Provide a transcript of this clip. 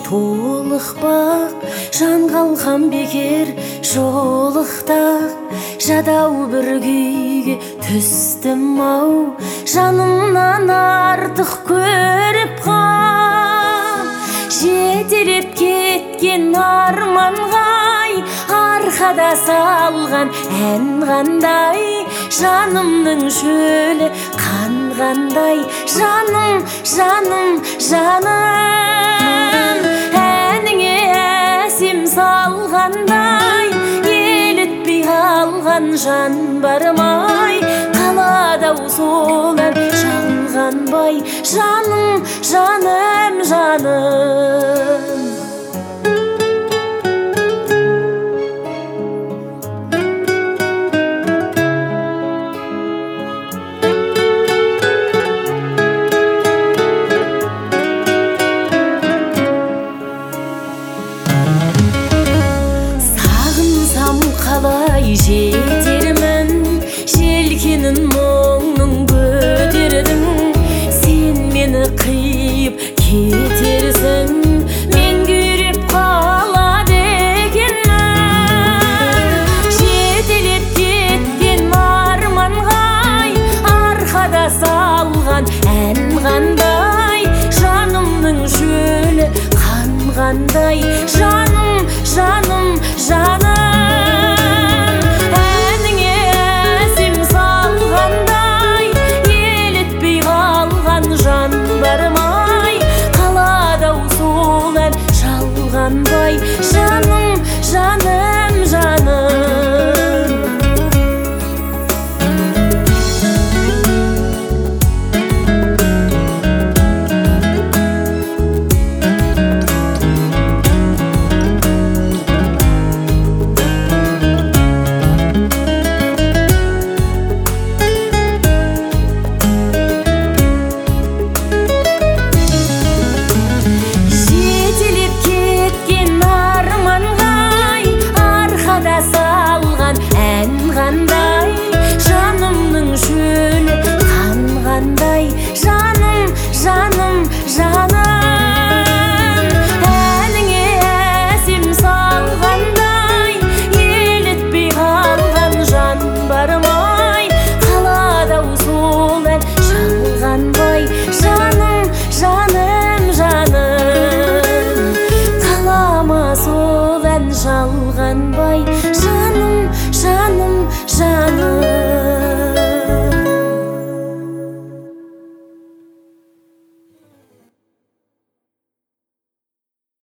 толықпақ жан қалқан бекер жолықтақ жадау бір күйге түстім-ау жанымнан артық көріп қал жетелеп кеткен арманғай арқада салған ән қандай жанымның шөлі қанғандай жаным жаным жаным әніңе әсем салғандай елітпей қалған жан бармай қалады-ау сол ән жалғанбай жаным жаным жаным қалай жетермін желкенін мұңның көтердің сен мені қиып кетерсің мен күйреп қалады екенмін жетелеп кеткен арманғай арқада салған ән қандай жанымның шөлі қанғандай жаным жаным жаным жалғанбай жаным жаным жаным жанымның шөлі қанғандай жаным жаным жаным әніңе әсем салғандай елітпей қалған жан бармай қалады-ау сол ән жалғанбай жаным жаным жаным қалама сол ән жалғанбай жаным жаным жаным